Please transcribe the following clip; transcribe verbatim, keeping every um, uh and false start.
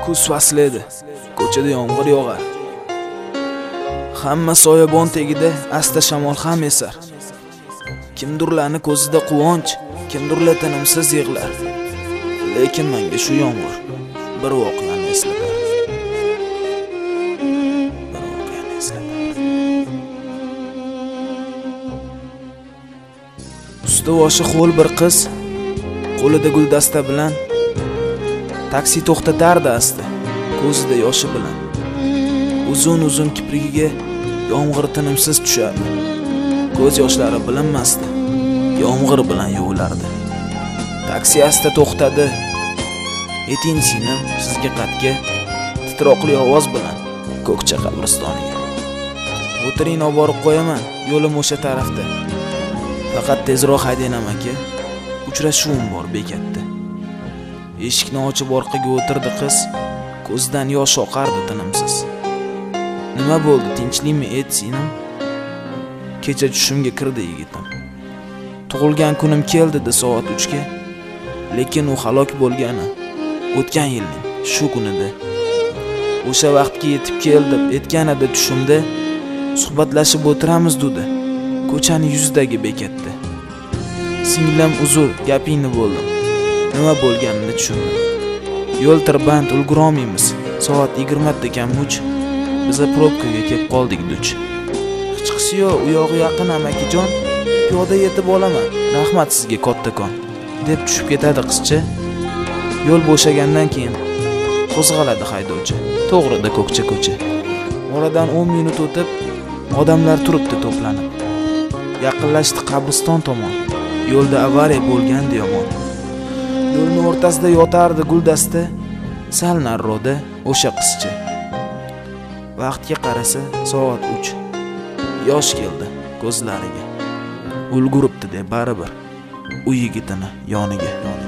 Kuz fasli edi. Ko'chada yomg'ir yog'ar. Hamma soyabon tagida asta shamol ham esar. Kimdirlarning ko'zida quvonch, kimdirlar tinimsiz yig'lar. Lekin menga shu yomg'ir bir voqeani eslatar. Bir voqeani eslatar. Usti boshi xo'l bir qiz qo'lida guldasta bilan taksi to'xtatardi asta, ko'zida yoshi bilan. Uzun-uzun kiprigiga yomg'ir tinimsiz tushardi. Ko'z yoshlari bilinmasdi, yomg'ir bilan yuvilardi. Taksi asta to'xtadi. Eting sinim sizga qatga titroqli ovoz bilan ko'kcha qabristoniga. O'tiring, olib borib qo'yaman, yo'lim o'sha tarafda. Faqat tezroq haydang aka. Uchrashuvim bor bekatda. Eshikni ochib orqaga o'tirdi qiz, ko'zidan yosh oqardi tinimsiz. Nima bo'ldi, tinchlikmi et sinim? Kecha tushimga kirdi yigitim. Tug'ilgan kunim keldi de soat uch ga. Lekin u halok bo'lgani o'tgan yilning shu kunida. O'sha vaqtga yetib keldim, etganida tushimda suhbatlashib o'tiramiz dedi. Ko'chani yuzidagi bekatda. Singlim uzr, gapingni bo'ldim. Nima bo'lganini tushundim. Yo'l tirband, ulgurolmaymiz. Soat yigirma da kam uch. Biz probkaga kelib qoldik duch. Chiqishi yo'q, u yog'i yaqin amakijon. Piyoda yetib olaman. Rahmat sizga kattakon, deb tushib ketadi qizcha. Yo'l bo'shagandan keyin qo'zg'aladi haydovchi. To'g'rida ko'kcha ko'cha. Oradan o'n minut o'tib, odamlar turibdi to'planib. Yaqinlashdi qabriston tomon. Yo'lda avariya bo'lgandi yomon. Yo'lning o'rtasida yotardi guldasta, sal nariroqda o'sha qizcha. Vaqtga qarasa soat uch. Yosh keldi ko'zlariga. Ulguribdi deb baribir u yigitini yoniga.